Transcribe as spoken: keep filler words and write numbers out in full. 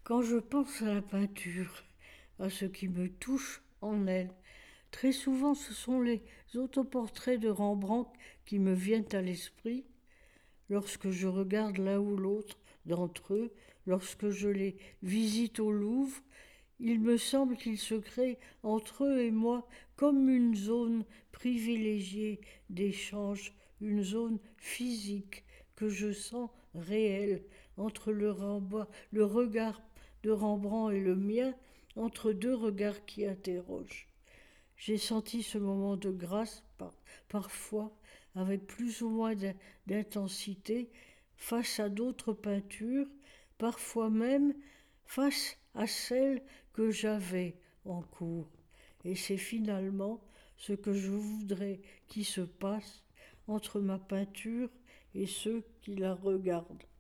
Quand je pense à la peinture, à ce qui me touche en elle, très souvent ce sont les autoportraits de Rembrandt qui me viennent à l'esprit lorsque je regarde l'un ou l'autre d'entre eux, lorsque je les visite au Louvre. Il me semble qu'il se crée entre eux et moi comme une zone privilégiée d'échange, une zone physique que je sens réelle entre le, Rembrandt- le regard de Rembrandt et le mien, entre deux regards qui interrogent. J'ai senti ce moment de grâce par- parfois avec plus ou moins d'in- d'intensité face à d'autres peintures, parfois même face à celles que j'avais en cours. Et c'est finalement ce que je voudrais qui se passe entre ma peinture et ceux qui la regardent.